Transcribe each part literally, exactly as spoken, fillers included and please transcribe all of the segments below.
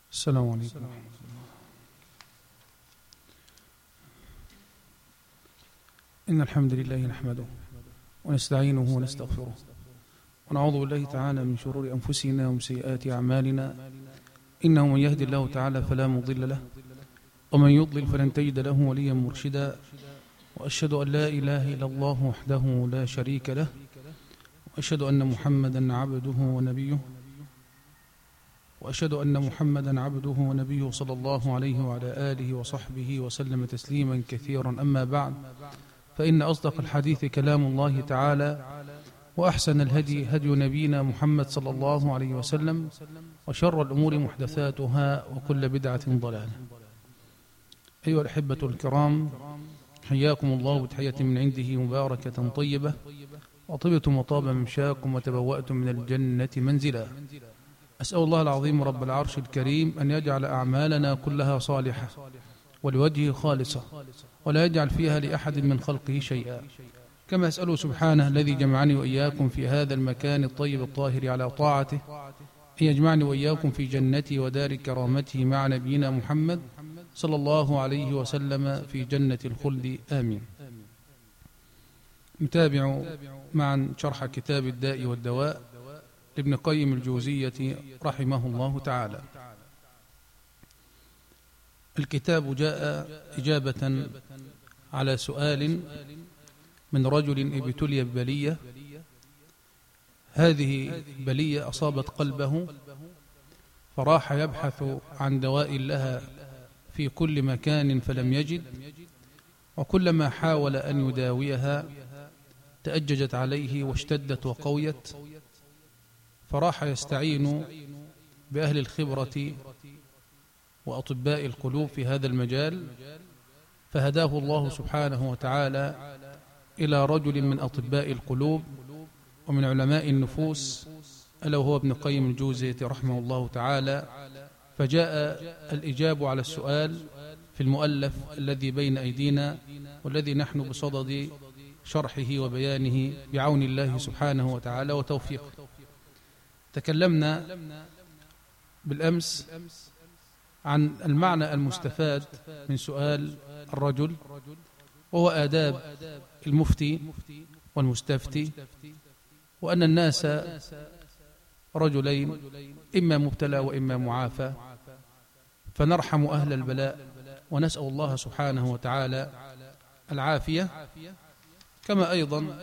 السلام عليكم. إن الحمد لله نحمده ونستعينه ونستغفره ونعوذ بالله تعالى من شرور أنفسنا ومن سيئات أعمالنا، إنه من يهدي الله تعالى فلا مضل له ومن يضلل فلن تجد له وليا مرشدا، وأشهد أن لا إله إلا الله وحده لا شريك له، وأشهد أن محمدا عبده ونبيه وأشهد أن محمدا عبده ونبيه صلى الله عليه وعلى آله وصحبه وسلم تسليما كثيرا. أما بعد، فإن أصدق الحديث كلام الله تعالى، وأحسن الهدي هدي نبينا محمد صلى الله عليه وسلم، وشر الأمور محدثاتها وكل بدعة ضلالة. أيها الأحبة الكرام، حياكم الله بتحية من عنده مباركة طيبة، وطبتم وطاب ممشاكم وتبوأتم من الجنة منزلا. أسأل الله العظيم رب العرش الكريم أن يجعل أعمالنا كلها صالحة ولوجهه خالصة، ولا يجعل فيها لأحد من خلقه شيئا، كما أسأله سبحانه الذي جمعني وإياكم في هذا المكان الطيب الطاهر على طاعته أن يجمعني وإياكم في جنته ودار كرامته مع نبينا محمد صلى الله عليه وسلم في جنة الخلد، آمين. نتابع معا شرح كتاب الداء والدواء لابن قيم الجوزية رحمه الله تعالى. الكتاب جاء إجابة على سؤال من رجل ابتلي ببلية. هذه بلية أصابت قلبه، فراح يبحث عن دواء لها في كل مكان فلم يجد، وكلما حاول أن يداويها تأججت عليه واشتدت وقويت، فراح يستعين بأهل الخبرة وأطباء القلوب في هذا المجال، فهداه الله سبحانه وتعالى إلى رجل من أطباء القلوب ومن علماء النفوس، ألا وهو ابن قيم الجوزية رحمه الله تعالى. فجاء الإجاب على السؤال في المؤلف الذي بين أيدينا، والذي نحن بصدد شرحه وبيانه بعون الله سبحانه وتعالى وتوفيقه. تكلمنا بالأمس عن المعنى المستفاد من سؤال الرجل، وهو آداب المفتي والمستفتي، وأن الناس رجلين، إما مبتلى وإما معافى، فنرحم أهل البلاء ونسأل الله سبحانه وتعالى العافية. كما أيضا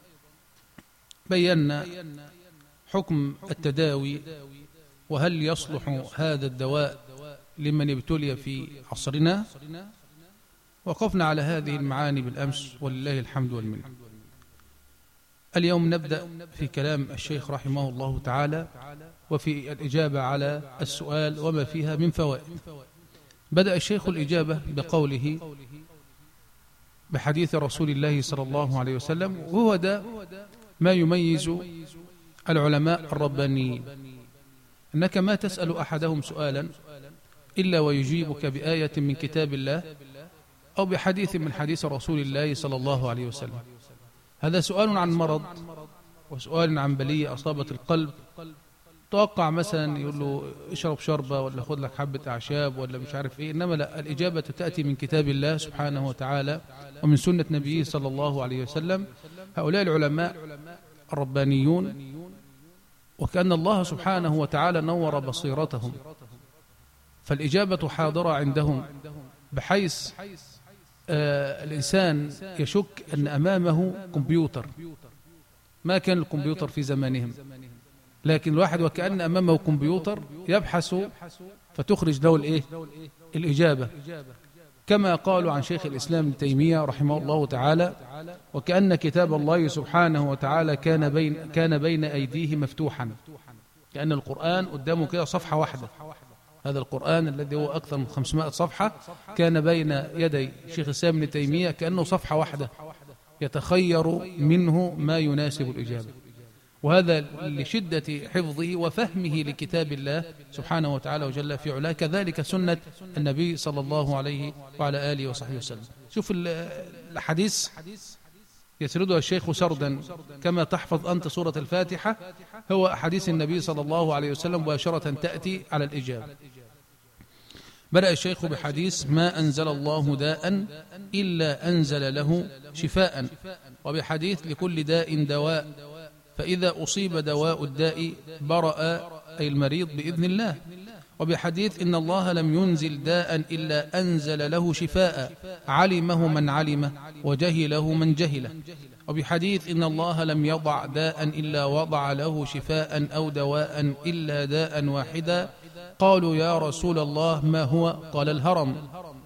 بينا حكم التداوي، وهل يصلح هذا الدواء لمن ابتلي في عصرنا. وقفنا على هذه المعاني بالأمس ولله الحمد والمنة. اليوم نبدأ في كلام الشيخ رحمه الله تعالى وفي الإجابة على السؤال وما فيها من فوائد. بدأ الشيخ الإجابة بقوله بحديث رسول الله صلى الله عليه وسلم، وهو ده ما يميز العلماء الربانيين، أنك ما تسأل أحدهم سؤالا إلا ويجيبك بآية من كتاب الله أو بحديث من حديث رسول الله صلى الله عليه وسلم. هذا سؤال عن مرض وسؤال عن بلية أصابت القلب. توقع مثلا يقول له اشرب شربة ولا خذ لك حبة أعشاب ولا مش عارف إيه، إنما لا، الإجابة تأتي من كتاب الله سبحانه وتعالى ومن سنة نبيه صلى الله عليه وسلم. هؤلاء العلماء الربانيون، وكأن الله سبحانه وتعالى نور بصيرتهم، فالإجابة حاضرة عندهم، بحيث آه الإنسان يشك أن أمامه كمبيوتر. ما كان الكمبيوتر في زمانهم، لكن الواحد وكأن أمامه كمبيوتر يبحث فتخرج له الإيه؟ الإجابة، كما قالوا عن شيخ الإسلام ابن تيمية رحمه الله تعالى: وكأن كتاب الله سبحانه وتعالى كان بين كان بين أيديه مفتوحا، كأن القرآن قدامه كده صفحة واحدة. هذا القرآن الذي هو أكثر من خمسمائة صفحة كان بين يدي شيخ الإسلام ابن تيمية كأنه صفحة واحدة، يتخير منه ما يناسب الإجابة. وهذا لشدة حفظه وفهمه لكتاب الله سبحانه وتعالى وجل في علاه، كذلك سنة النبي صلى الله عليه وعلى آله وصحبه وسلم. شوف الحديث يسردها الشيخ سردا كما تحفظ أنت سورة الفاتحة، هو حديث النبي صلى الله عليه وسلم مباشرة تأتي على الإجابة. بدأ الشيخ بحديث ما أنزل الله داء إلا أنزل له شفاء، وبحديث لكل داء دواء، فإذا أصيب دواء الداء برأ أي المريض بإذن الله، وبحديث إن الله لم ينزل داء إلا أنزل له شفاء علمه من علمه وجهله من جهله، وبحديث إن الله لم يضع داء إلا وضع له شفاء أو دواء إلا داء واحدا. قالوا يا رسول الله ما هو؟ قال الهرم.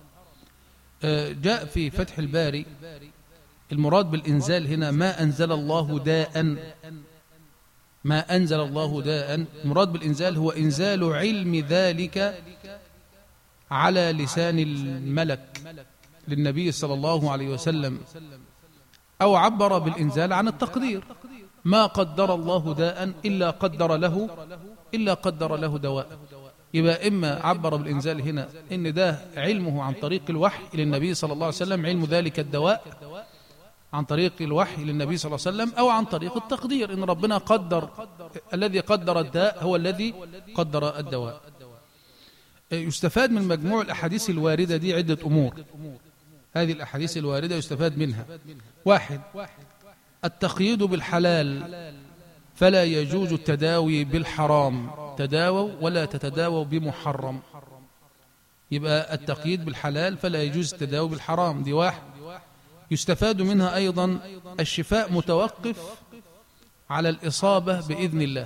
جاء في فتح الباري المراد بالإنزال هنا ما أنزل الله داء، ما أنزل الله داء، المراد بالإنزال هو إنزال علم ذلك على لسان الملك للنبي صلى الله عليه وسلم، أو عبر بالإنزال عن التقدير، ما قدر الله داء إلا قدر له إلا قدر له دواء. يبقى إما عبر بالإنزال هنا إن ده علمه عن طريق الوحي للنبي صلى الله عليه وسلم، علم ذلك الدواء عن طريق الوحي للنبي صلى الله عليه وسلم، أو عن طريق التقدير إن ربنا قدر، الذي قدر الداء هو الذي قدر الدواء. يستفاد من مجموع الأحاديث الواردة دي عدة أمور. هذه الأحاديث الواردة يستفاد منها: واحد، التقييد بالحلال، فلا يجوز التداوي بالحرام، تداووا ولا تتداووا بمحرم. يبقى التقييد بالحلال فلا يجوز التداوي بالحرام، دي واحد. يستفاد منها أيضا الشفاء متوقف على الإصابة بإذن الله،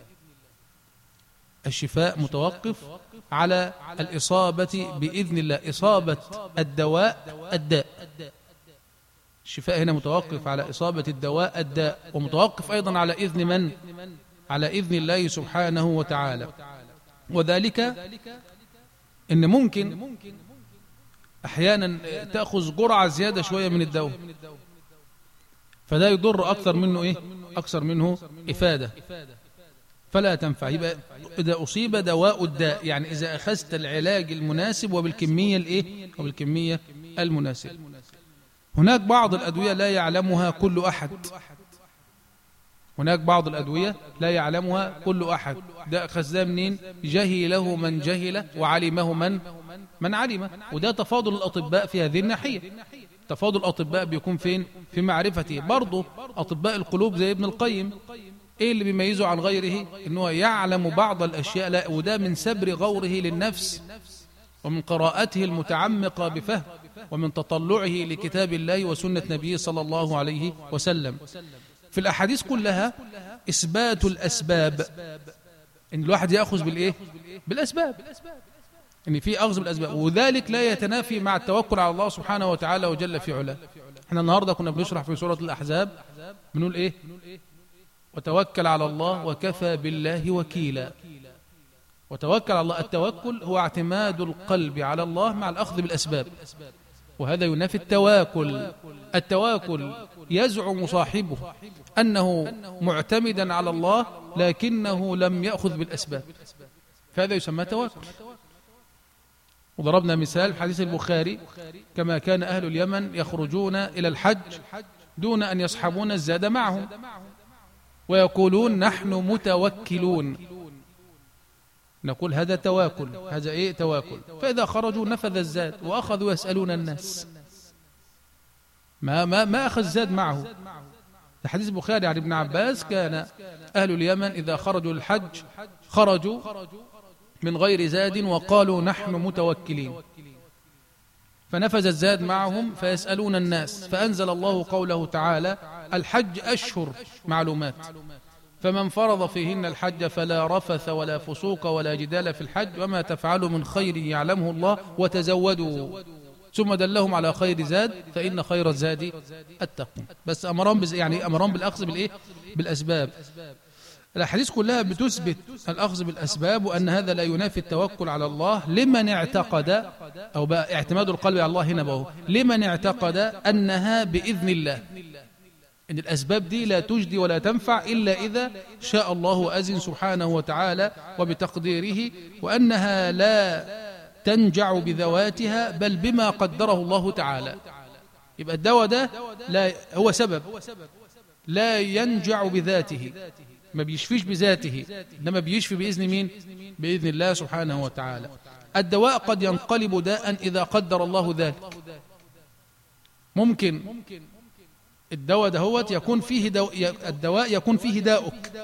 الشفاء متوقف على الإصابة بإذن الله، إصابة الدواء الداء. الشفاء هنا متوقف على إصابة الدواء الداء، ومتوقف أيضا على إذن من؟ على إذن الله سبحانه وتعالى. وذلك إن ممكن أحيانا تأخذ جرعة زيادة شوية من الدواء، فده يضر أكثر منه إيه؟ أكثر منه إفادة، فلا تنفع. يبقى إذا أصيب دواء الداء، يعني إذا أخذت العلاج المناسب وبالكمية الإيه؟ وبالكمية المناسبة. هناك بعض الأدوية لا يعلمها كل أحد، هناك بعض الأدوية لا يعلمها كل أحد، ده أخذ ده منين؟ جهله من جهله وعلمه من من علمه. وده تفاضل الأطباء في هذه الناحية. تفاضل الأطباء بيكون فين؟ في معرفته. برضه أطباء القلوب زي ابن القيم، إيه اللي بيميزه عن غيره؟ إنه يعلم بعض الأشياء، لا، وده من سبر غوره للنفس، ومن قراءته المتعمقة بفهم، ومن تطلعه لكتاب الله وسنة نبيه صلى الله عليه وسلم. في الأحاديث كلها إثبات الأسباب، إن الواحد يأخذ بالإيه؟ بالأسباب، إن في أخذ بالأسباب، وذلك لا يتنافي مع التوكل على الله سبحانه وتعالى وجل في علاه. إحنا النهاردة كنا بنشرح في سورة الأحزاب بنقول إيه؟ وتوكل على الله وكفى بالله وكيلا. وتوكل على الله، التوكل هو اعتماد القلب على الله مع الأخذ بالأسباب، وهذا ينافي التواكل. التواكل يزعم صاحبه أنه معتمدا على الله لكنه لم يأخذ بالأسباب، فهذا يسمى تواكل. وضربنا مثال حديث البخاري: كما كان أهل اليمن يخرجون إلى الحج دون أن يصحبون الزاد معهم ويقولون نحن متوكلون، نقول هذا تواكل، هذا إيه؟ تواكل. فإذا خرجوا نفذ الزاد وأخذوا يسألون الناس، ما ما ما أخذ زاد معه. الحديث البخاري عن ابن عباس: كان أهل اليمن إذا خرجوا الحج خرجوا من غير زاد وقالوا نحن متوكلين، فنفذ الزاد معهم فيسألون الناس، فأنزل الله قوله تعالى: الحج أشهر معلومات، فمن فرض فيهن الحج فلا رفث ولا فسوق ولا جدال في الحج، وما تفعلوا من خير يعلمه الله وتزودوا، ثم دلهم على خير زاد فإن خير الزاد التقوى. بس أمران بز... يعني أمران بالأخذ بالإيه؟ بالأسباب. الأحاديث كلها بتثبت الأخذ بالأسباب، وأن هذا لا ينافي التوكل على الله لمن اعتقد، أو بقى اعتماد القلب على الله هنا بقى، لمن اعتقد أنها بإذن الله، إن الأسباب دي لا تجدي ولا تنفع إلا إذا شاء الله وأذن سبحانه وتعالى وبتقديره، وأنها لا تنجع بذواتها بل بما قدره الله تعالى. يبقى الدواء ده لا هو سبب، لا ينجع بذاته، ما بيشفيش بذاته، إنما بيشفي بإذن مين؟ بإذن الله سبحانه وتعالى. الدواء قد ينقلب داء إذا قدر الله ذلك. ممكن الدواء دهوت يكون فيه دو... الدواء يكون فيه داؤك.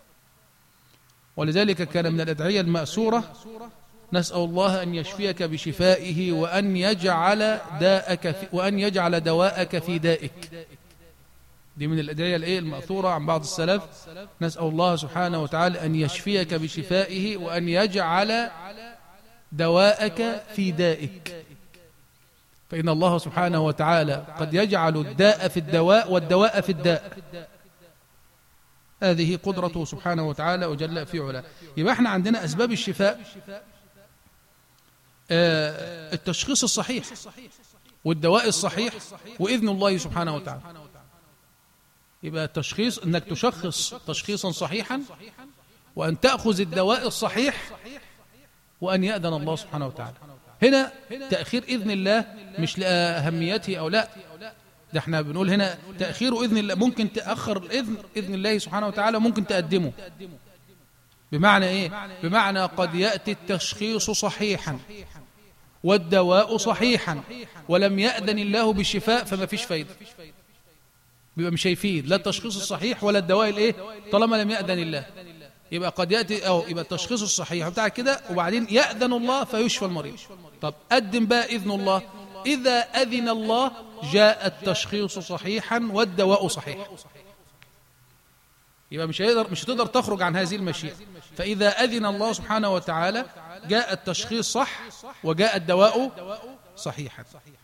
ولذلك كان من الأدعية المأسورة: نسأل الله أن يشفيك بشفائه وأن يجعل داءك في... وأن يجعل دواءك في دائك. دي من الأدعية الإيه المأثورة عن بعض السلف: نسأل الله سبحانه وتعالى أن يشفيك بشفائه وأن يجعل دواءك في دائك. فإن الله سبحانه وتعالى قد يجعل الداء في الدواء والدواء في الداء. هذه قدرته سبحانه وتعالى وجل في علاه. يبقى احنا عندنا أسباب الشفاء: آه التشخيص الصحيح والدواء الصحيح وإذن الله سبحانه وتعالى. يبقى التشخيص أنك تشخص تشخيصا صحيحا، وأن تأخذ الدواء الصحيح، وأن يأذن الله سبحانه وتعالى. هنا تأخير إذن الله مش لأهميته أو لا، ده احنا بنقول هنا تأخير إذن الله. ممكن تأخر الإذن إذن الله سبحانه وتعالى، ممكن تقدمه. بمعنى إيه؟ بمعنى قد يأتي التشخيص صحيحا والدواء صحيحا ولم يأذن الله بالشفاء، فما فيش فايدة، بيبقى مش هيفيد لا التشخيص الصحيح ولا الدواء الايه طالما لم يأذن الله. يبقى قد يأتي أو يبقى التشخيص الصحيح بتاع كده وبعدين يأذن الله فيشفى المريض. طب قدم بقى إذن الله. إذا أذن الله جاء التشخيص صحيحا والدواء صحيح. يبقى مش هيقدر مش هتقدر تخرج عن هذه المشيئة. فإذا أذن الله سبحانه وتعالى جاء التشخيص صح وجاء الدواء صحيحا.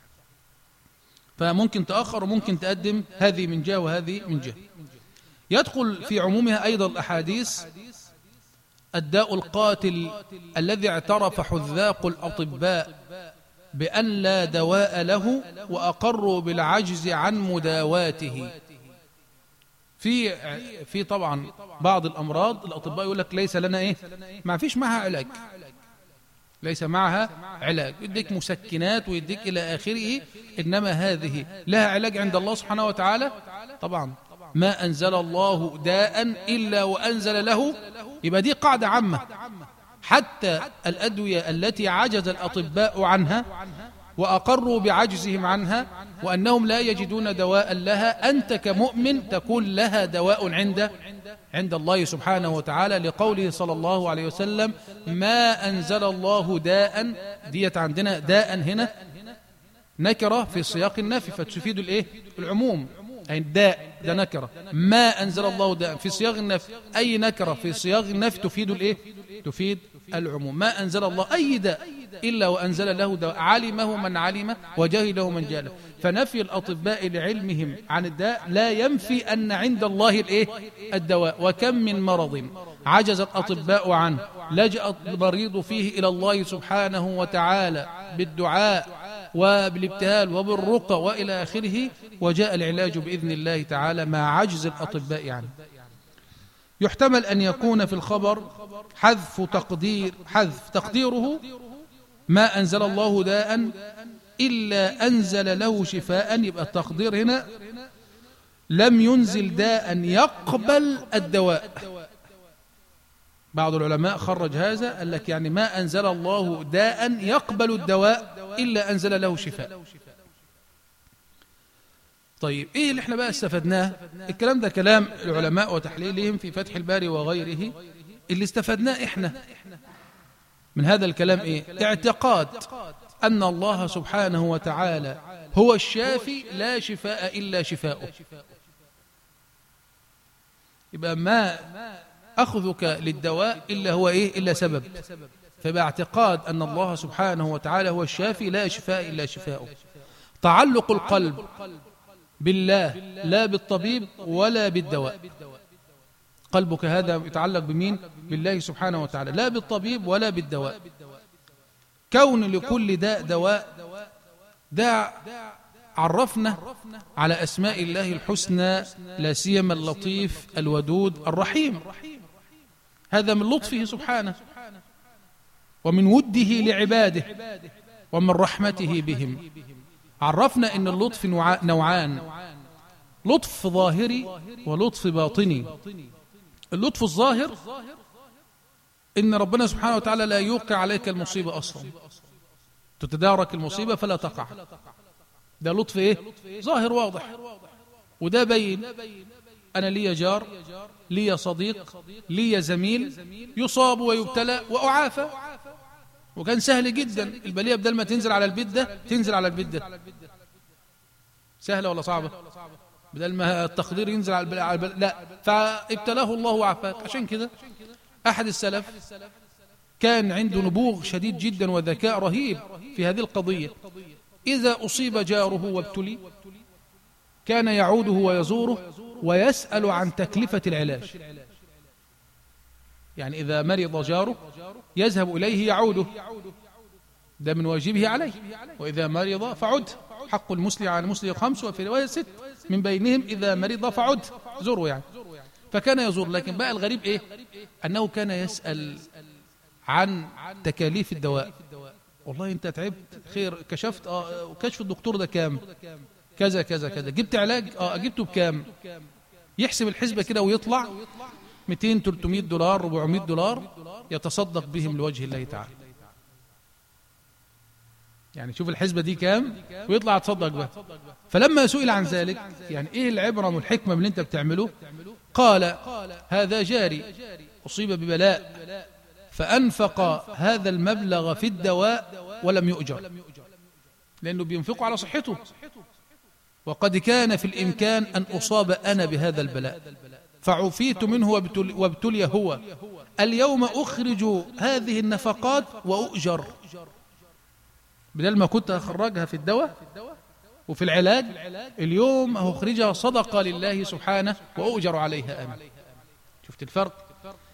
فممكن تأخر وممكن تقدم، هذه من جهة وهذه من جهة. يدخل في عمومها أيضا الأحاديث: الداء القاتل الذي اعترف حذاق الأطباء بأن لا دواء له وأقروا بالعجز عن مداواته. في في طبعا بعض الأمراض الأطباء يقول لك ليس لنا إيه، ما فيش معها علاج، ليس معها علاج، يديك مسكنات ويديك إلى آخره. إنما هذه لها علاج عند الله سبحانه وتعالى طبعا. ما أنزل الله داء إلا وأنزل له. يبقى دي قاعدة عامة. حتى الأدوية التي عجز الأطباء عنها وأقروا بعجزهم عنها وأنهم لا يجدون دواء لها، أنت كمؤمن تكون لها دواء عند عند الله سبحانه وتعالى، لقوله صلى الله عليه وسلم: ما أنزل الله داء. ديت عندنا داء هنا نكرة في سياق النفي فتفيد الايه العموم. أي الداء ده نكرة. ما أنزل الله داء في سياق النفي، أي نكرة في سياق النفي تفيد الايه تفيد العموم. ما أنزل الله أي داء إلا وأنزل له دواء، علمه من علم وجهله من جهله. فنفي الأطباء لعلمهم عن الداء لا ينفي أن عند الله الإيه الدواء. وكم من مرض عجز الأطباء عنه لجأ المريض فيه إلى الله سبحانه وتعالى بالدعاء وبالابتهال وبالرقى وإلى آخره، وجاء العلاج بإذن الله تعالى مع عجز الأطباء عنه. يحتمل أن يكون في الخبر حذف تقدير حذف تقديره: ما أنزل الله داء إلا أنزل له شفاء. يبقى التقدير هنا لم ينزل داء يقبل الدواء. بعض العلماء خرج هذا، قال لك يعني ما أنزل الله داء يقبل الدواء إلا أنزل له شفاء. طيب إيه اللي احنا بقى استفدناه؟ الكلام ده كلام العلماء وتحليلهم في فتح الباري وغيره. اللي استفدناه احنا من هذا الكلام إيه؟ اعتقاد أن الله سبحانه وتعالى هو الشافي، لا شفاء إلا شفاؤه. يبقى ما أخذك للدواء إلا هو إيه إلا سبب. فيبقى اعتقاد أن الله سبحانه وتعالى هو الشافي، لا شفاء إلا شفاؤه. تعلق القلب بالله لا بالطبيب ولا بالدواء. قلبك هذا يتعلق بمين؟ بالله سبحانه وتعالى، لا بالطبيب ولا بالدواء. كون لكل داء دواء، ده عرفنا على أسماء الله الحسنى، لا سيما اللطيف الودود الرحيم. هذا من لطفه سبحانه ومن وده لعباده ومن رحمته بهم. عرفنا أن اللطف نوعان: لطف ظاهري ولطف باطني. اللطف الظاهر إن ربنا سبحانه وتعالى لا يوقع عليك المصيبة أصلا، تتدارك المصيبة فلا تقع. ده لطف إيه؟ ظاهر واضح. وده بين أنا لي جار، لي صديق، لي زميل يصاب ويبتلى وأعافى، وكان سهل جدا البلية بدل ما تنزل على البيت ده تنزل على البيت ده. سهلة ولا صعبة؟ بدل ما التقدير ينزل على البلد، لا، فابتلاه الله وعافاك. عشان كده أحد السلف كان عنده نبوغ شديد جدا وذكاء رهيب في هذه القضية. إذا أصيب جاره وابتلي كان يعوده ويزوره ويسأل عن تكلفة العلاج. يعني إذا مرض جاره يذهب إليه يعوده، ده من واجبه عليه. وإذا مرض فعد، حق المسلم على المسلم خمس، وفي رواية ست من بينهم إذا مرض فعد، زوره يعني. فكان يزور. لكن بقى الغريب إيه؟ أنه كان يسأل عن تكاليف الدواء. والله أنت تعبت، خير، كشفت، آه وكشف الدكتور ده كام؟ كذا كذا كذا. جبت علاج؟ آه جبته بكام؟ يحسب الحسبة كده ويطلع مئتين ثلاثمائة دولار أربعمائة دولار يتصدق بهم لوجه الله تعالى. يعني شوف الحسبة دي كام ويطلع يتصدق بها. فلما سئل عن ذلك، يعني ايه العبرة والحكمة من اللي انت بتعمله؟ قال هذا جاري أصيب ببلاء فأنفق هذا المبلغ في الدواء ولم يؤجر، لأنه بينفقه على صحته، وقد كان في الإمكان أن أصاب أنا بهذا البلاء فعفيت منه وابتلي هو، اليوم أخرج هذه النفقات وأؤجر، بدل ما كنت أخرجها في الدواء وفي العلاج، اليوم أخرجها صدقة لله سبحانه وأؤجر عليها أنا. شفت الفرق؟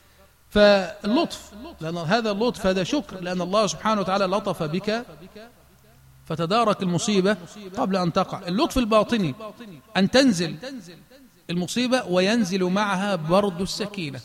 فاللطف، لأن هذا اللطف هذا شكر، لأن الله سبحانه وتعالى لطف بك فتدارك المصيبة قبل أن تقع. اللطف الباطني أن تنزل المصيبة وينزل معها برد السكينة.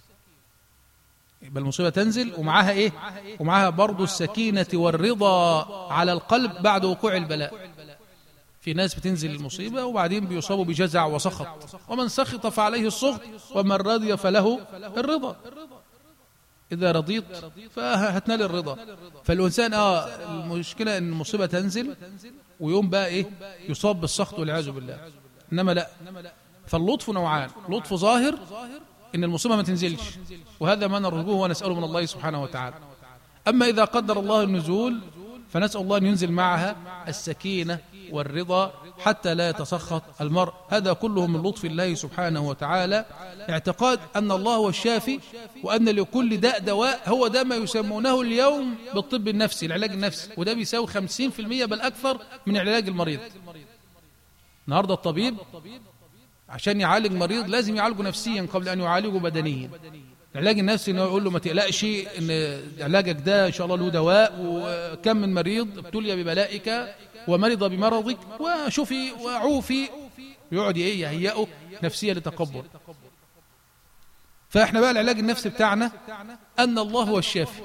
يبقى المصيبة تنزل ومعها إيه؟ ومعها برد السكينة والرضا على القلب بعد وقوع البلاء. في ناس بتنزل المصيبة وبعدين بيصابوا بجزع وسخط، ومن سخط فعليه السخط ومن رضي فله الرضا. إذا رضيت فهتنال الرضا. فالإنسان آه المشكلة أن المصيبة تنزل ويوم بقى إيه؟ يصاب بالسخط والعياذ بالله. إنما لا، فاللطف نوعان: لطف ظاهر إن المصيبة ما تنزلش، وهذا ما نرجوه ونسأله من الله سبحانه وتعالى. أما إذا قدر الله النزول فنسأل الله أن ينزل معها السكينة والرضا حتى لا يتسخط المرء. هذا كله من لطف الله سبحانه وتعالى. اعتقاد أن الله هو الشافي، وأن لكل داء دواء، هو ده ما يسمونه اليوم بالطب النفسي، العلاج النفسي، وده بيساوي خمسين في المئة بل أكثر من علاج المريض. النهاردة الطبيب عشان يعالج مريض لازم يعالجه نفسيا قبل أن يعالجه بدنيا. العلاج النفسي انه يقول له ما تقلقش ان علاجك ده ان شاء الله له دواء، وكم من مريض ابتلي ببلائك ومرض بمرضك وشفي وعوفي، يقعد ايه يهيئه نفسيا لتقبل. فاحنا بقى العلاج النفسي بتاعنا ان الله هو الشافي،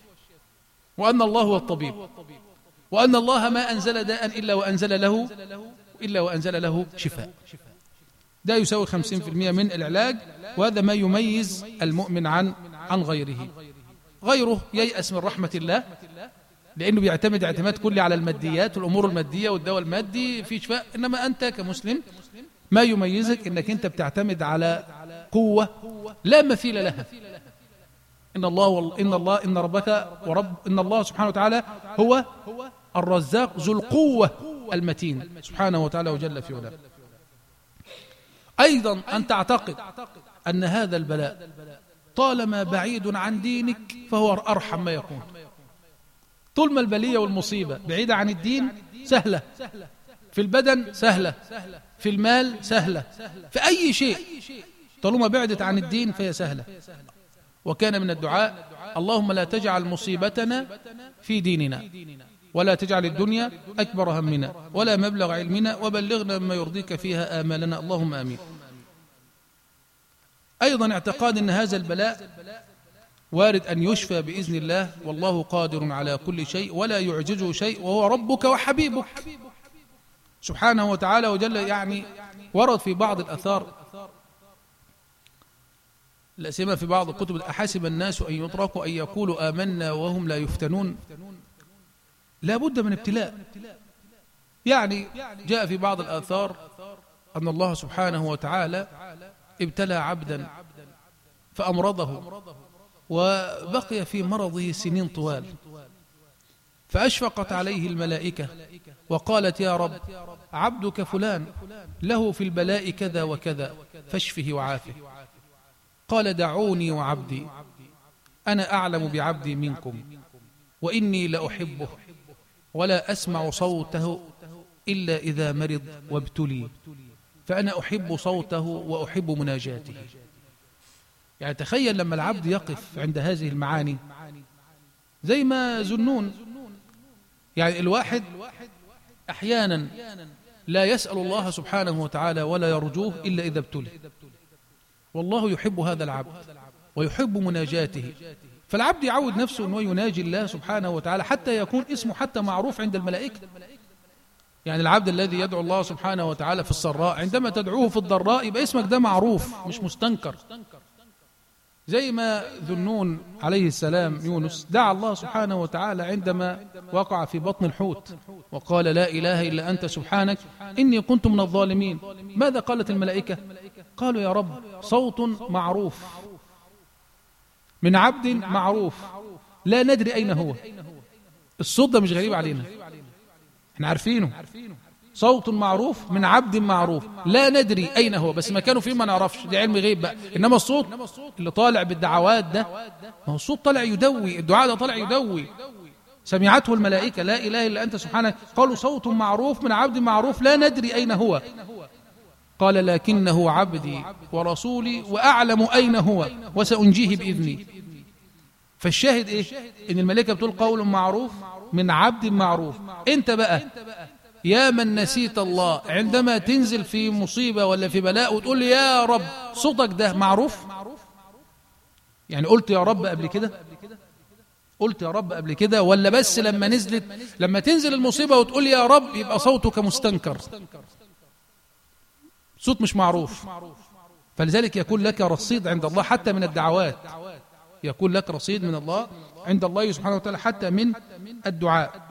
وان الله هو الطبيب، وان الله ما انزل داء الا وانزل له الا وانزل له شفاء. ده يساوي خمسين في المئة من العلاج، وهذا ما يميز المؤمن عن عن غيره. غيره ييأس من رحمة الله لأنه بيعتمد اعتماد كلي على الماديات والأمور المادية والدواء المادي في شفاء. إنما أنت كمسلم ما يميزك إنك أنت بتعتمد على قوة لا مثيل لها. إن الله إن الله إن ربك ورب إن الله سبحانه وتعالى هو الرزاق ذو القوة المتين سبحانه وتعالى وجل في علاه. أيضا أن تعتقد أن هذا البلاء طالما بعيد عن دينك فهو أرحم ما يكون. طول ما البلية والمصيبة بعيدة عن الدين سهلة، في البدن سهلة، في المال سهلة، في أي شيء طالما بعدت عن الدين فهي سهلة. وكان من الدعاء: اللهم لا تجعل مصيبتنا في ديننا، ولا تجعل الدنيا أكبر همنا، ولا مبلغ علمنا، وبلغنا مما يرضيك فيها آمالنا، اللهم آمين. أيضا اعتقاد أن هذا البلاء وارد أن يشفى بإذن الله، والله قادر على كل شيء ولا يعجزه شيء، وهو ربك وحبيبك سبحانه وتعالى وجل. يعني ورد في بعض الأثار لا سيما في بعض الكتب: أحسب الناس أن يتركوا أن يقولوا آمنا وهم لا يفتنون. لا بد من ابتلاء. يعني جاء في بعض الآثار أن الله سبحانه وتعالى ابتلى عبدا فأمرضه وبقي في مرضه سنين طوال، فأشفقت عليه الملائكة وقالت: يا رب، عبدك فلان له في البلاء كذا وكذا فاشفه وعافه. قال: دعوني وعبدي، أنا أعلم بعبدي منكم، وإني لأحبه ولا أسمع صوته إلا إذا مرض وابتلي، فأنا أحب صوته وأحب مناجاته. يعني تخيل لما العبد يقف عند هذه المعاني زي ما ذنون. يعني الواحد أحيانا لا يسأل الله سبحانه وتعالى ولا يرجوه إلا إذا ابتلي، والله يحب هذا العبد ويحب مناجاته. فالعبد يعود نفسه أنه يناجي الله سبحانه وتعالى حتى يكون اسمه حتى معروف عند الملائكة. يعني العبد الذي يدعو الله سبحانه وتعالى في السراء عندما تدعوه في الضراء يبقى اسمك ده معروف مش مستنكر. زي ما ذنون عليه السلام يونس دعا الله سبحانه وتعالى عندما وقع في بطن الحوت وقال: لا إله إلا أنت سبحانك إني كنت من الظالمين. ماذا قالت الملائكة؟ قالوا: يا رب، صوت معروف من عبد معروف لا ندري أين هو. الصوت ده مش غريب علينا، احنا عارفينه. صوت معروف من عبد معروف لا ندري أين هو، بس مكانه فين ما نعرفش، دي علم غيب بقى. إنما الصوت اللي طالع بالدعوات ده، ما هو الصوت طالع يدوي، الدعاء ده طالع يدوي. سمعته الملائكة: لا إله إلا أنت سبحانك. قالوا: صوت معروف من عبد معروف لا ندري أين هو. قال: لكنه عبدي ورسولي وأعلم أين هو وسأنجيه بإذني. فالشاهد إيه؟ إن الملائكة بتقول قول معروف من عبد معروف. أنت بقى يا من نسيت الله عندما تنزل في مصيبة ولا في بلاء وتقول لي يا رب، صوتك ده معروف؟ يعني قلت يا رب قبل كده؟ قلت يا رب قبل كده ولا بس لما نزلت؟ لما تنزل المصيبة وتقول يا رب يبقى صوتك مستنكر، صوت مش معروف. فلذلك يكون لك رصيد عند الله حتى من الدعوات، يكون لك رصيد من الله عند الله سبحانه وتعالى حتى من الدعاء.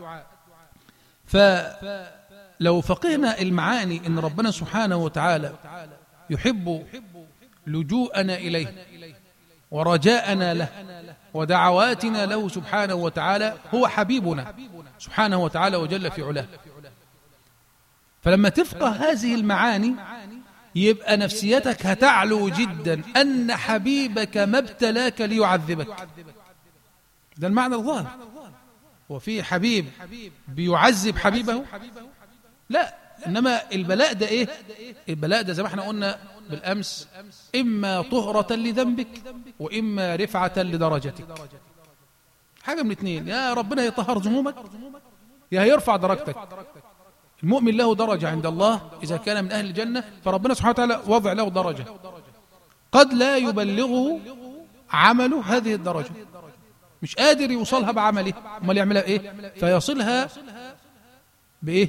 فلو فقهنا المعاني ان ربنا سبحانه وتعالى يحب لجوءنا إليه ورجاءنا له ودعواتنا له سبحانه وتعالى، هو حبيبنا سبحانه وتعالى وجل في علاه. فلما تفقه هذه المعاني يبقى نفسيتك هتعلو جدا أن حبيبك ما ابتلاك ليعذبك. ده المعنى الظاهر. وفي حبيب بيعذب حبيبه؟ لا، إنما البلاء ده إيه؟ البلاء ده زي ما احنا قلنا بالأمس إما طهرة لذنبك وإما رفعة لدرجتك. حاجة من اثنين: يا ربنا يطهر ذنوبك يا هيرفع درجتك. المؤمن له درجة عند الله إذا كان من أهل الجنة، فربنا سبحانه وتعالى وضع له درجة قد لا يبلغه عمله هذه الدرجة، مش قادر يوصلها بعمله، امال يعملها إيه؟ فيصلها بإيه؟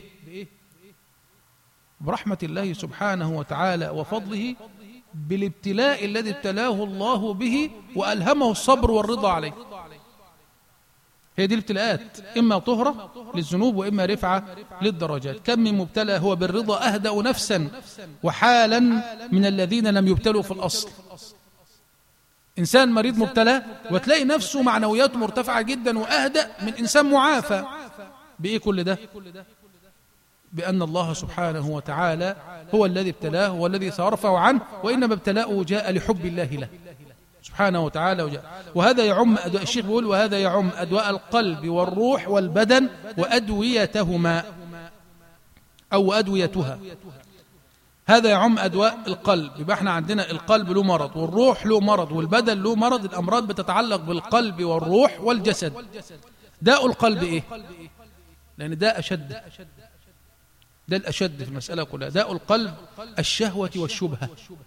برحمة الله سبحانه وتعالى وفضله، بالابتلاء الذي ابتلاه الله به وألهمه الصبر والرضا عليه. هي دي الابتلاءات، إما طهرة للذنوب وإما رفعة للدرجات. كم من مبتلى هو بالرضا أهدأ نفسا وحالا من الذين لم يبتلوا في الأصل. إنسان مريض مبتلى وتلاقي نفسه معنوياته مرتفعة جدا وأهدأ من إنسان معافى. بإيه كل ده؟ بأن الله سبحانه وتعالى هو الذي ابتلاه والذي سيرفع عنه، وإنما ابتلاؤه جاء لحب الله له سبحانه وتعالى وجاء. وهذا يعم أدواء، الشيخ بيقول وهذا يعم أدواء القلب والروح والبدن وأدويتهما أو أدويتها. هذا يعم أدواء القلب. يبقى احنا عندنا القلب له مرض والروح له مرض والبدن له مرض. الأمراض بتتعلق بالقلب والروح والجسد. داء القلب إيه؟ لأن ده أشد، ده الأشد في المسألة كلها. داء القلب الشهوة والشبهة.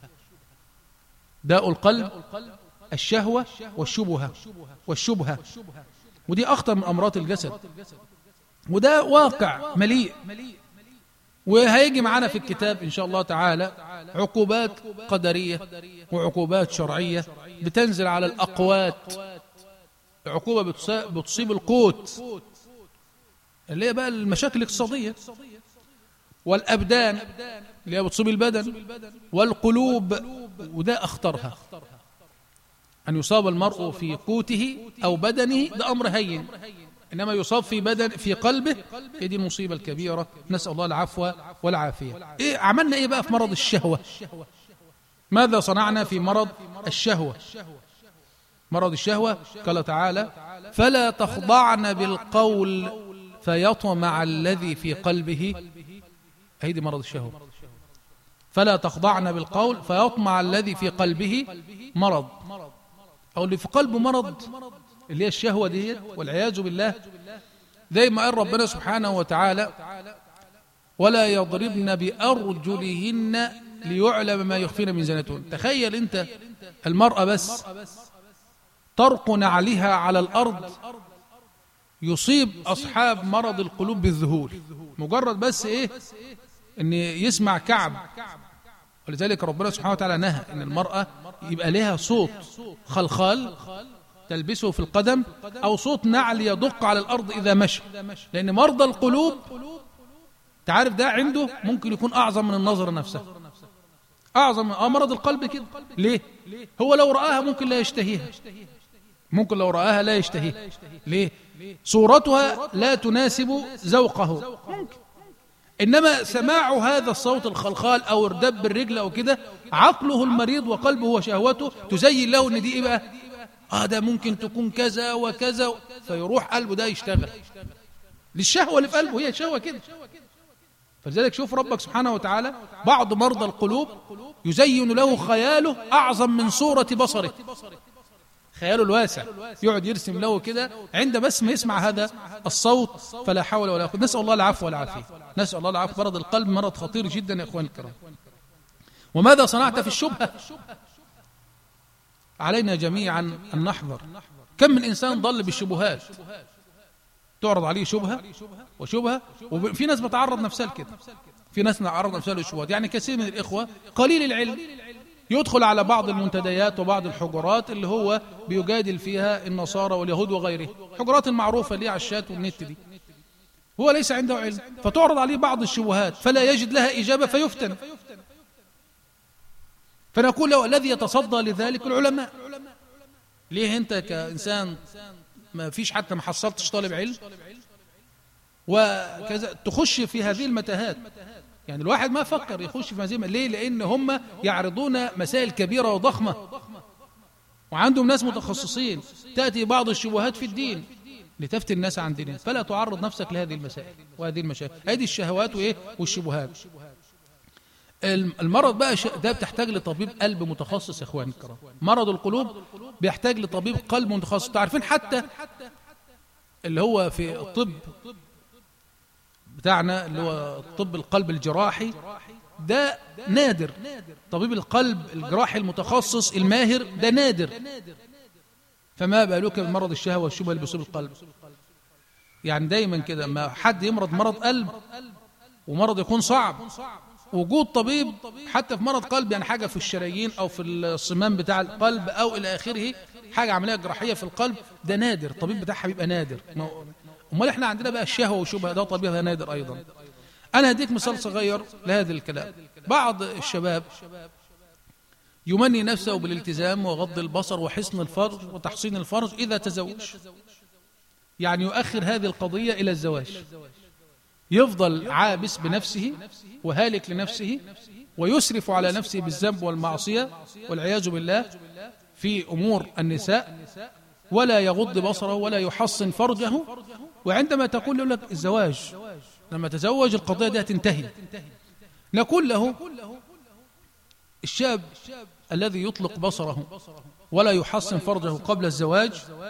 داء القلب الشهوة والشبهة والشبهة ودي أخطر من أمراض الجسد، وده واقع مليء. وهيجي معنا في الكتاب إن شاء الله تعالى عقوبات قدرية وعقوبات شرعية بتنزل على الأقوات. عقوبة بتصيب القوت اللي هي بقى المشاكل الاقتصادية، والأبدان اللي هي بتصيب البدن، والقلوب، وده أخطرها. أن يصاب المرء في قوته أو بدنه ده أمر هين، إنما يصاب في بدن في قلبه هي دي المصيبة الكبيرة. نسأل الله العفو والعافية. إيه عملنا إيه بقى في مرض الشهوة؟ ماذا صنعنا في مرض الشهوة؟ مرض الشهوة قال تعالى: فلا تخضعن بالقول فيطمع الذي في قلبه. هيدي مرض الشهوة. فلا تخضعن بالقول فيطمع الذي في قلبه مرض، أو اللي في قلبه مرض اللي هي الشهوة دي، والعياذ بالله. زي ما قال ربنا سبحانه وتعالى: ولا يضربن بأرجلهن ليعلم ما يخفين من زينتهن. تخيل انت المرأة بس طرق نعلها على الأرض يصيب أصحاب مرض القلوب بالذهول، مجرد بس إيه إن يسمع كعب. ولذلك ربنا سبحانه وتعالى نهى إن المرأة يبقى لها صوت خلخال تلبسه في القدم، أو صوت نعل يدق على الأرض إذا مشى، لأن مرضى القلوب تعرف ده عنده ممكن يكون أعظم من النظر نفسها، أعظم من مرض القلب كده. ليه؟ هو لو رآها ممكن لا يشتهيها، ممكن لو رآها لا يشتهيها. ليه؟ صورتها لا تناسب ذوقه ممكن، إنما سماع هذا الصوت الخلخال أو اردب بالرجل أو كده، عقله المريض وقلبه وشهوته تزين له إن دي إيه بقى؟ آه ده ممكن تكون كذا وكذا، فيروح قلبه ده يشتغل للشهوة اللي في قلبه، هي الشهوة كده. فلذلك شوف ربك سبحانه وتعالى بعض مرضى القلوب يزين له خياله أعظم من صورة بصره، خياله الواسع يقعد يرسم له كده عند بس ما يسمع هذا الصوت. فلا حول ولا قوة. نسأل الله العفو والعافية، نسأل الله العفو. مرض القلب مرض خطير جدا يا إخوان الكرام. وماذا صنعت في الشبهة؟ علينا جميعا أن نحذر. كم من إنسان ضل بالشبهات، تعرض عليه شبهة وشبهة، وفي ناس بتعرض نفسها لكده، في ناس تعرض نفسها للشبهات. يعني كثير من الإخوة قليل العلم يدخل على بعض المنتديات وبعض الحجرات اللي هو بيجادل فيها النصارى واليهود وغيره، حجرات المعروفة اللي على الشات والنت دي، هو ليس عنده علم، فتعرض عليه بعض الشبهات فلا يجد لها إجابة فيفتن. فنقول له الذي يتصدى لذلك العلماء. ليه أنت كإنسان ما فيش حتى ما حصلتش طالب علم وكذا تخش في هذه المتاهات؟ يعني الواحد ما فكر يخش في هذه. ليه؟ لأن هم يعرضون مسائل كبيرة وضخمة وعندهم ناس متخصصين، تأتي بعض الشبهات في الدين لتفتي الناس عن دينهم، فلا تعرض نفسك لهذه المسائل وهذه المشاكل. هذه الشهوات وإيه والشبهات. المرض بقى ده بتحتاج لطبيب قلب متخصص يا اخواني الكرام. مرض القلوب بيحتاج لطبيب قلب متخصص. تعرفين حتى اللي هو في الطب بتاعنا اللي هو طب القلب الجراحي ده نادر، طبيب القلب الجراحي المتخصص الماهر ده نادر، فما بالك بمرض الشهوة والشبهة اللي بيصيب القلب. يعني دايما كده ما حد يمرض مرض قلب ومرض يكون صعب، وجود طبيب حتى في مرض قلب، يعني حاجة في الشرايين أو في الصمام بتاع القلب أو إلى آخره، حاجة عملية جراحية في القلب، ده نادر، الطبيب بتاعها بيبقى نادر. أمال إحنا عندنا بقى الشهوة والشبهة ده طبيبها نادر أيضا. أنا هديك مثال صغير لهذا الكلام. بعض الشباب يمني نفسه بالالتزام وغض البصر وحسن الفرج وتحصين الفرج إذا تزوج، يعني يؤخر هذه القضية إلى الزواج، يفضل عابس بنفسه وهالك لنفسه ويسرف على نفسه بالذنب والمعصية والعياذ بالله في أمور النساء، ولا يغض بصره ولا يحصن فرجه. وعندما تقول له لك الزواج لما تزوج القضية دي تنتهي، نقول له الشاب الذي يطلق بصره ولا يحصن فرجه قبل الزواج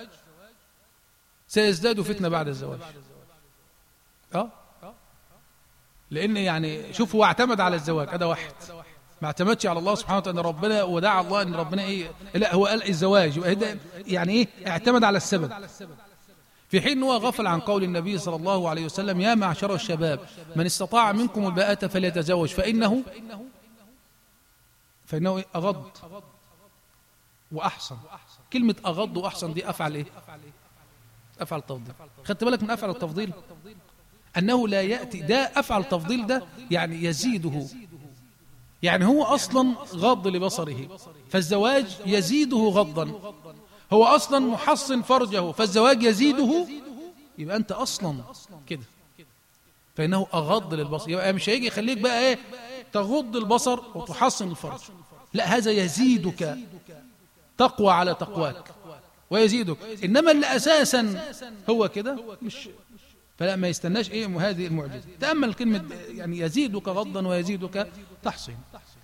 سيزداد فتنة بعد الزواج. أه؟ لأن يعني شوف هو اعتمد على الزواج، هذا واحد ما اعتمدش على الله سبحانه وتعالى ربنا ودعا الله ان ربنا ايه، لا هو قال الزواج يعني ايه، اعتمد على السبب. في حين هو غفل عن قول النبي صلى الله عليه وسلم: يا معشر الشباب من استطاع منكم الباءة فليتزوج فإنه فإنه أغض وأحسن. كلمة أغض وأحسن دي أفعل إيه؟ أفعل تفضيل. خدت بالك من أفعل التفضيل؟ أنه لا يأتي ده أفعل التفضيل ده يعني يزيده، يعني هو أصلا غض لبصره فالزواج يزيده غضا، هو أصلا محصن فرجه فالزواج يزيده، يبقى أنت أصلا كده فإنه أغض للبصر. يبقى مش هيجي يخليك بقى إيه تغض البصر وتحصن الفرج، لا، هذا يزيدك تقوى على تقواك ويزيدك. إنما اللي أساسا هو كده مش، فلا ما يستناش إيه هذه المعجزة. تأمل كلمة يعني يزيدك غضا ويزيدك تحصين.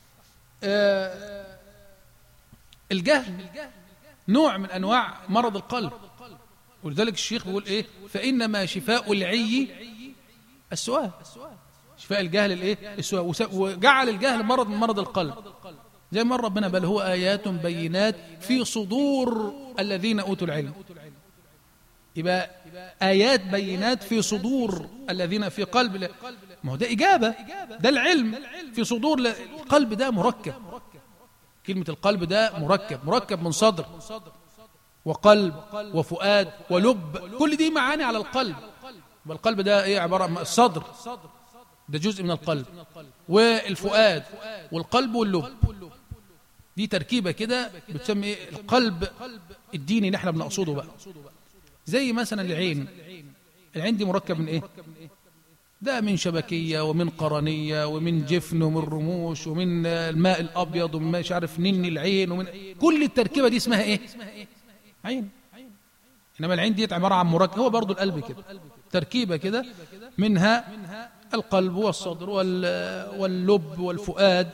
آه الجهل نوع من أنواع مرض القلب، ولذلك الشيخ بيقول إيه: فإنما شفاء العي السؤال. شفاء الجهل الإيه؟ السؤال. وجعل الجهل مرض من مرض القلب، زي ما ربنا: بل هو آيات بينات في صدور الذين أوتوا العلم. يبقى آيات بينات في صدور الذين في قلب، ما هو ده إجابة، ده العلم في صدور القلب، ده مركب. كلمة القلب ده مركب، مركب من صدر وقلب وفؤاد ولب، كل دي معاني على القلب. والقلب ده ايه؟ عبارة عن الصدر، ده جزء من القلب، والفؤاد والقلب واللب، دي تركيبة كده بتسمي ايه؟ القلب الديني اللي احنا بنقصده بقى. زي مثلا العين، العين دي مركب من ايه؟ ده من شبكية ومن قرنية ومن جفن ومن رموش ومن الماء الأبيض ومن مش عارف نني العين، ومن كل التركيبة دي اسمها ايه؟ عين. إنما العين دي عبارة عن مركب، هو برضو القلب كده تركيبة كده، منها القلب والصدر واللب والفؤاد.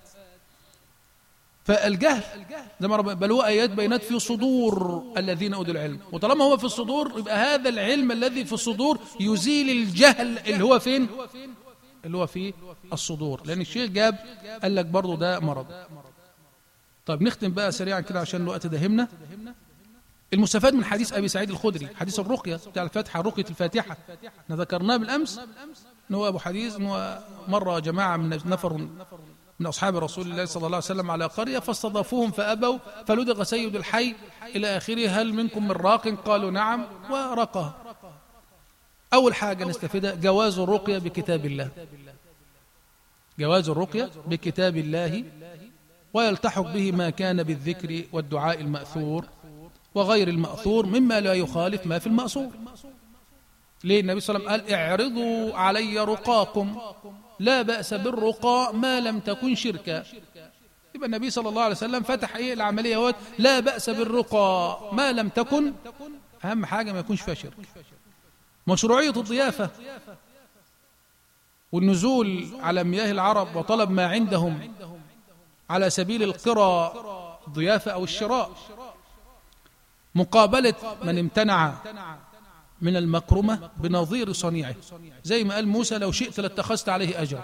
فالجهل زي ما ربنا: بل هو آيات بينات في صدور الذين أوتوا العلم. وطالما هو في الصدور يبقى هذا العلم الذي في الصدور يزيل الجهل اللي هو فين؟ اللي هو في الصدور. لأن الشيخ جاب قال لك برضو ده مرض. طيب نختم بقى سريعا كده عشان الوقت داهمنا. المستفاد من حديث أبي سعيد الخدري، حديث الرقية بتاع الفاتحة، رقية الفاتحة، ذكرناه بالأمس إن هو أبو حديث إن هو مر جماعة من نفر من أصحاب رسول الله صلى الله عليه وسلم على قرية فاستضافوهم فأبوا، فلدغ سيد الحي إلى آخره: هل منكم من راق؟ قالوا نعم، ورقه. أول حاجة نستفيدها جواز الرقية بكتاب الله، جواز الرقية بكتاب الله، ويلتحق به ما كان بالذكر والدعاء المأثور وغير المأثور مما لا يخالف ما في المأثور. ليه النبي صلى الله عليه وسلم قال: اعرضوا علي رقاكم لا بأس بالرقاء ما لم تكن شركا. يبقى النبي صلى الله عليه وسلم فتح ايه العملية وقت لا بأس بالرقاء ما لم تكن، أهم حاجة ما يكونش فيها شرك. مشروعية الضيافة والنزول على مياه العرب وطلب ما عندهم على سبيل القرى ضيافة أو الشراء، مقابلة من امتنع من المكرمة بنظير صنيعه، زي ما قال موسى: لو شئت لاتخذت عليه أجر.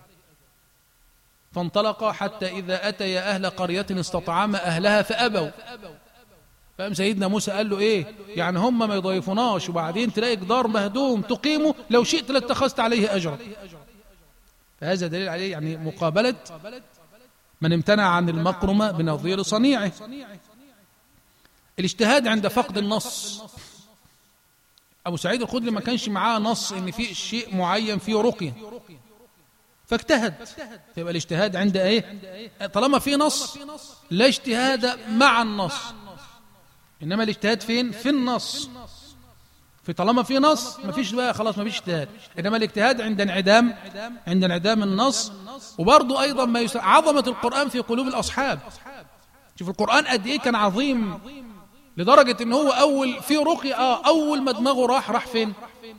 فانطلق حتى إذا أتيا أهل قرية استطعما أهلها فأبوا. فقام سيدنا موسى قال له إيه؟ يعني هم ما يضيفوناش وبعدين تلاقي جدار مهدوم تقيمه، لو شئت لاتخذت عليه أجر. فهذا دليل عليه يعني مقابلة من امتنع عن المكرمة بنظير صنيعه. الاجتهاد عند فقد النص. أبو سعيد الخدري ما كانش معاه نص إن في شيء معين فيه رقية فاجتهد، فيبقى الاجتهاد عند إيه؟ طالما في نص لا اجتهاد مع النص، إنما الاجتهاد فين؟ في النص. في طالما في نص ما فيش بقى خلاص ما فيش اجتهاد، إنما الاجتهاد عند انعدام عند انعدام النص. وبرضه أيضا ما يسمى عظمة القرآن في قلوب الأصحاب. شوف القرآن قد إيه كان عظيم، لدرجة إن هو أول في رقية آه أول ما دماغه راح راح فين؟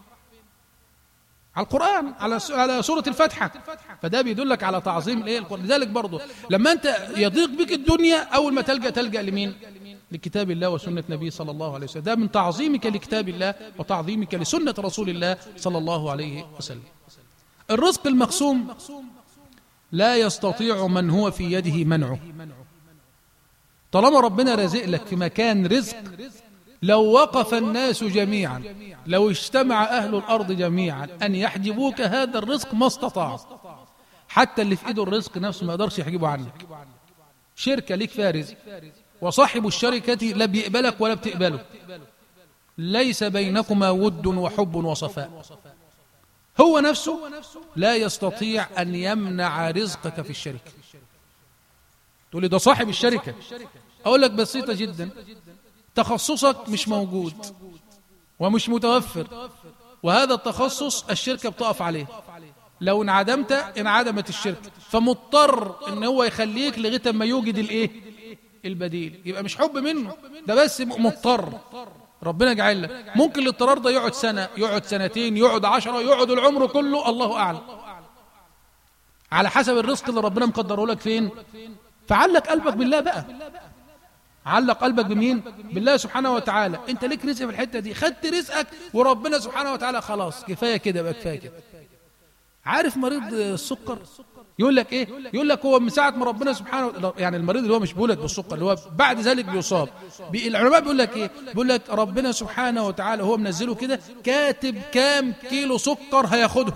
على القرآن، على على سورة الفاتحة. فده بيدلك على تعظيم الايه القرآن. لذلك برضه لما أنت يضيق بك الدنيا أول ما تلجأ تلجأ لمين؟ لكتاب الله وسنة نبي صلى الله عليه وسلم. ده من تعظيمك لكتاب الله وتعظيمك لسنة رسول الله صلى الله عليه وسلم. الرزق المقسوم لا يستطيع من هو في يده منعه. طالما ربنا رزق لك في مكان رزق لو وقف الناس جميعا، لو اجتمع أهل الأرض جميعا أن يحجبوك هذا الرزق ما استطاعوا، حتى اللي في إيده الرزق نفسه ما يقدرش يحجبه عنك. شركة ليك فيها رزق وصاحب الشركة لا بيقبلك ولا بتقبله، ليس بينكما ود وحب وصفاء، هو نفسه لا يستطيع أن يمنع رزقك في الشركة. تقول لي ده صاحب الشركة، أقول لك بسيطة جدا، تخصصك مش موجود ومش متوفر، وهذا التخصص الشركة بتقف عليه، لو انعدمت انعدمت الشركة، فمضطر ان هو يخليك لغاية ما يوجد الايه البديل. يبقى مش حب منه، ده بس مضطر، ربنا جعل لك. ممكن الاضطرار ده يقعد سنة، يقعد سنتين، يقعد عشرة، يقعد العمر كله، الله أعلم، على حسب الرزق اللي ربنا مقدره لك فين. فعلق قلبك بالله بقى، علق قلبك بمين؟ بالله سبحانه وتعالى. انت ليك رزق في الحتة دي، خدت رزقك وربنا سبحانه وتعالى خلاص كفاية كده بقى، كفاية كده. عارف مريض السكر يقول لك ايه؟ يقول لك هو من ساعة ما ربنا سبحانه وتعالى، يعني المريض اللي هو مش بيولد بالسكر، اللي هو بعد ذلك بيصاب، العلماء بيقول لك ايه؟ بيقول لك ربنا سبحانه وتعالى هو منزله كده كاتب كام كيلو سكر هياخده،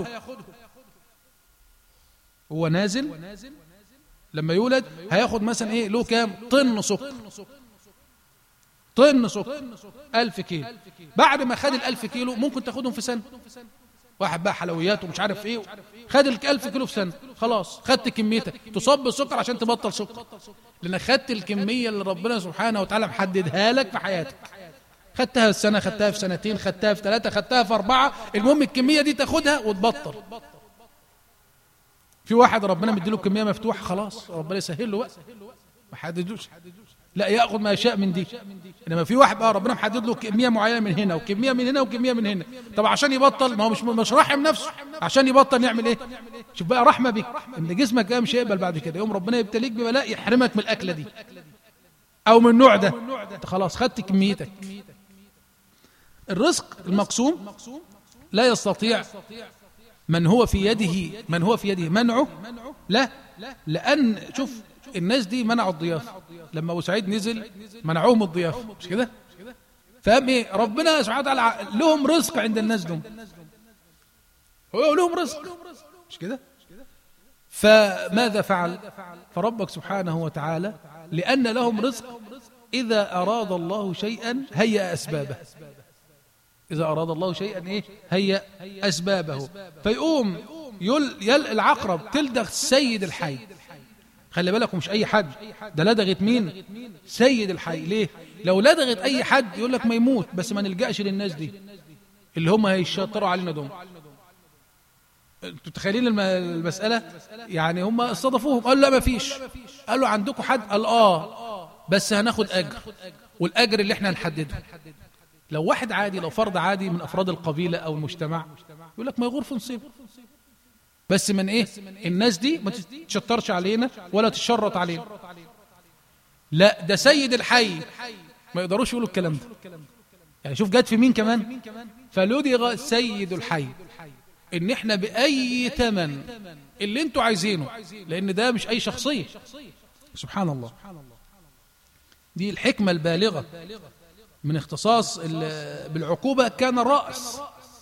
هو نازل لما يولد هياخد مثلا ايه له كام طن سكر، طن سكر ألف كيلو. بعد ما خد الألف كيلو ممكن تاخدهم في سنة، واحد بقى حلويات ومش عارف ايه، خد الألف كيلو في سنة، خلاص خدت كميتك، تصاب بالسكر عشان تبطل سكر، لأنك خدت الكمية اللي ربنا سبحانه وتعالى محددها لك في حياتك. خدتها في سنة، خدتها في سنتين، خدتها في ثلاثة، خدتها في أربعة، المهم الكمية دي تاخدها وتبطل. في واحد ربنا مديله كمية مفتوحة، خلاص ربنا يسهل له بقى، ما حددوش، لا يأخذ ما يشاء من دي. انما في واحد بقى ربنا محدد له كمية معينة من هنا وكمية من هنا وكمية من هنا، طب عشان يبطل، ما هو مش مش راحم نفسه، عشان يبطل يعمل ايه؟ شوف بقى رحمة بك ان جسمك ده مش هيقبل بعد كده، يوم ربنا يبتليك ببلاء يحرمك من الأكلة دي او من النوع ده، انت خلاص خدت كميتك. الرزق المقسوم لا يستطيع من هو في يده من هو في يده منعه، لا، لأن شوف الناس دي منعوا الضيافة، لما أبو سعيد نزل منعوهم الضيافة، مش كده؟ فهم ايه؟ ربنا سبحانه وتعالى لهم رزق عند الناس دول، هو لهم رزق، مش كده؟ فماذا فعل؟ فربك سبحانه وتعالى لأن لهم رزق إذا أراد الله شيئا هيأ أسبابه، إذا أراد الله شيئا إيه؟ هيأ أسبابه، فيقوم يل, يل العقرب تلدغ سيد الحي. خلي بالك مش أي حد، ده لدغت مين؟ سيد الحي. ليه؟ لو لدغت أي حد يقول لك ما يموت، بس ما نلجأش للناس دي اللي هم هيشطروا علينا دول. انتوا تخيلين المسألة؟ يعني هم استضافوهم، قالوا لا ما فيش، قالوا عندكم حد؟ قال آه بس هناخد أجر، والأجر اللي احنا هنحدده. لو واحد عادي، لو فرد عادي من أفراد القبيلة أو المجتمع يقول لك ما يغور في نصيبه، بس من إيه؟ الناس دي ما تتشطرش علينا ولا تشرط علينا. لا، ده سيد الحي، ما يقدروش يقولوا الكلام ده. يعني شوف جت في مين كمان؟ فلدغ سيد الحي، إن إحنا بأي ثمن اللي انتوا عايزينه، لأن ده مش أي شخصية. سبحان الله، دي الحكمة البالغة من اختصاص بالعقوبة كان رأس،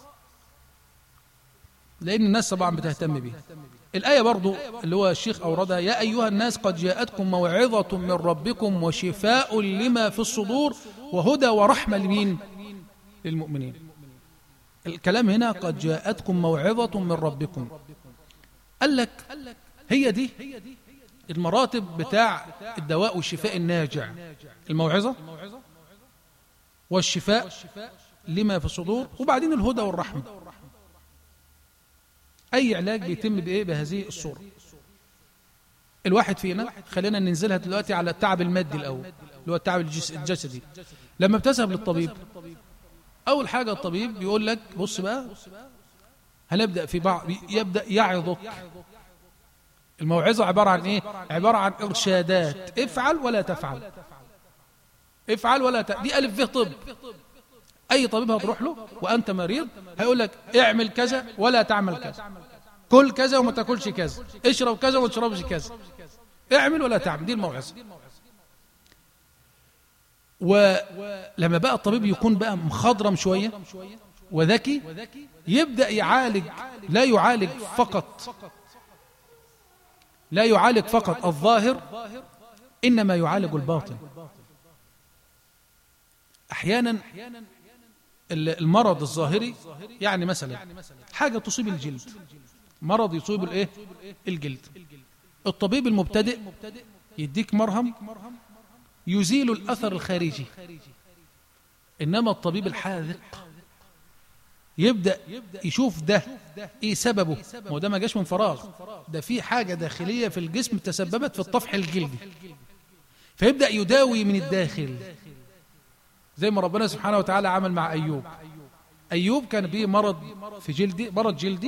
لأن الناس طبعا بتهتم به. الآية برضو اللي هو الشيخ أوردها: يا أيها الناس قد جاءتكم موعظة من ربكم وشفاء لما في الصدور وهدى ورحمة لمين؟ للمؤمنين. الكلام هنا قد جاءتكم موعظة من ربكم، قال لك هي دي المراتب بتاع الدواء والشفاء الناجع: الموعظة والشفاء لما في الصدور، وبعدين الهدى والرحمة. أي علاج بيتم بإيه؟ بهذه الصورة. الواحد فينا، خلينا ننزلها دلوقتي على التعب المادي الأول، اللي هو التعب الجسدي. لما بتذهب للطبيب، أول حاجة الطبيب بيقول لك بص بقى، هنبدأ في بعض، يبدأ يعظك. الموعظة عبارة عن إيه؟ عبارة عن إرشادات: افعل ولا تفعل، افعل ولا تفعل. دي ألف به طب. أي طبيب هتروح له وأنت مريض هيقول لك اعمل كذا ولا تعمل كذا، كل كذا وما تاكلش كذا، اشرب كذا وما تشربش كذا، اعمل ولا تعمل. دي الموعظة. ولما بقى الطبيب يكون بقى مخضرم شوية وذكي، يبدأ يعالج، لا يعالج فقط لا يعالج فقط الظاهر، إنما يعالج الباطن. أحيانا المرض الظاهري، يعني مثلا حاجة تصيب الجلد، مرض يصيب الايه الجلد، الطبيب المبتدئ يديك مرهم يزيل الأثر الخارجي، إنما الطبيب الحاذق يبدأ يشوف ده ايه سببه، ما ده ما جاش من فراغ، ده في حاجة داخلية في الجسم تسببت في الطفح الجلدي، فيبدأ يداوي من الداخل، زي ما ربنا سبحانه وتعالى عمل مع أيوب. أيوب كان به مرض في جلدي، مرض جلدي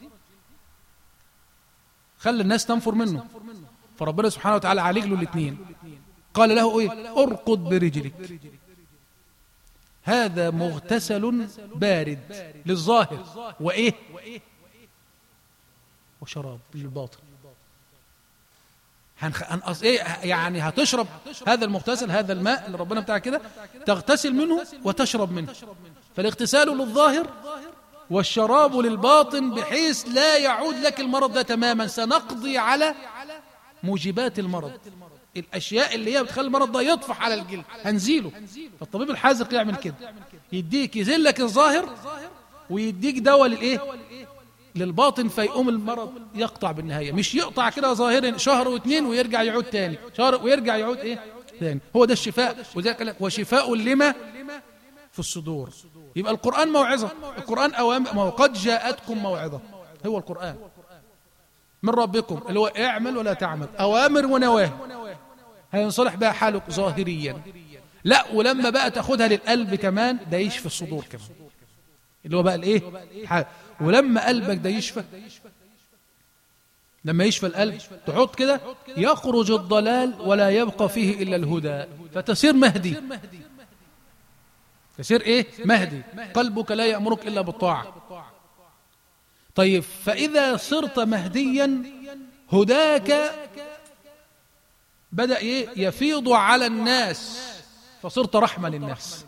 خلى الناس تنفر منه، فربنا سبحانه وتعالى عالج له الاثنين، قال له ايه؟ ارقد برجلك، هذا مغتسل بارد للظاهر وايه وشراب للباطن. هنخ... ايه يعني هتشرب هذا المغتسل، هذا الماء اللي ربنا بتاع كده تغتسل منه وتشرب منه، فالاغتسال للظاهر والشراب للباطن، بحيث لا يعود لك المرض ده تماما. سنقضي على موجبات المرض، الأشياء اللي هي بتخلي المرض ده يطفح على الجلد هنزيله. فالطبيب الحاذق يعمل كده، يديك يزيل لك الظاهر ويديك دواء للإيه للباطن، فيقوم المرض يقطع بالنهاية، مش يقطع كده ظاهرا شهر واثنين ويرجع يعود تاني، شهر ويرجع يعود إيه تاني. هو ده الشفاء، وذلك وشفاء لما في الصدور. يبقى القرآن موعظة، القرآن أوامر، قد جاءتكم موعظة، هو القرآن من ربكم اللي هو اعمل ولا تعمل، أوامر ونواهي هينصلح بها حالك ظاهريا. لا، ولما بقى تاخدها للقلب كمان، ده يشفي الصدور كمان، اللي هو بقى الايه حال. ولما قلبك ده يشفى، لما يشفى القلب تحط كده، يخرج الضلال ولا يبقى فيه إلا الهدى، فتصير مهدي، تصير ايه مهدي، قلبك لا يأمرك إلا بالطاعة. طيب فإذا صرت مهديا، هداك بدأ يفيض على الناس، فصرت رحمة للناس.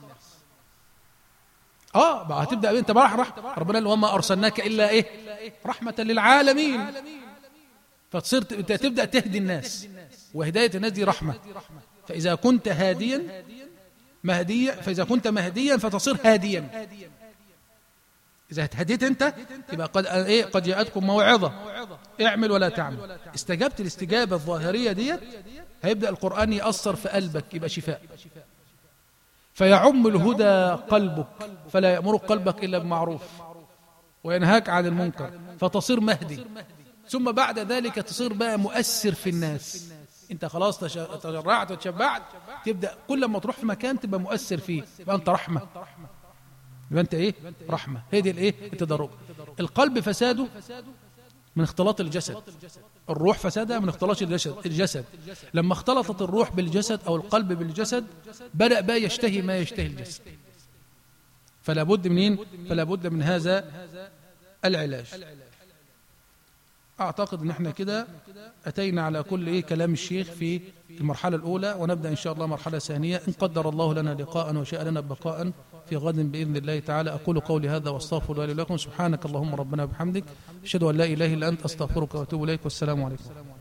اه بقى هتبدأ انت بقى رحمة، ربنا اللي وما أرسلناك إلا ايه رحمة للعالمين، فتصير تبدأ تهدي الناس، وهداية الناس دي رحمة. فإذا كنت هاديا مهديا، فإذا كنت مهديا فتصير هاديا. إذا هديت أنت يبقى قد إيه قد جاءتكم موعظة، اعمل ولا تعمل. استجبت الاستجابة الظاهرية ديت، هيبدأ القرآن يأثر في قلبك، يبقى شفاء. فيعم الهدى قلبك، فلا يأمرك قلبك إلا بمعروف وينهاك عن المنكر، فتصير مهدي. ثم بعد ذلك تصير بقى مؤثر في الناس، انت خلاص تجرعت وتشبعت، تبدأ كل ما تروح في مكان تبقى مؤثر فيه، يبقى انت رحمة، يبقى انت ايه رحمة. هي دي الايه التدرج. القلب فساده من اختلاط الجسد، الروح فسادها من اختلاط الجسد. الجسد لما اختلطت الروح بالجسد او القلب بالجسد، بدأ بقى يشتهي ما يشتهي الجسد. فلا بد منين فلا بد من هذا العلاج. أعتقد أن احنا كده أتينا على كل إيه كلام الشيخ في المرحلة الأولى، ونبدأ إن شاء الله مرحلة ثانية إن قدر الله لنا لقاء وشاء لنا بقاء في غد بإذن الله تعالى. أقول قولي هذا واستغفر الله لي ولكم. سبحانك اللهم ربنا وبحمدك، أشهد أن لا إله إلا أنت، أستغفرك وأتوب إليك، والسلام عليكم.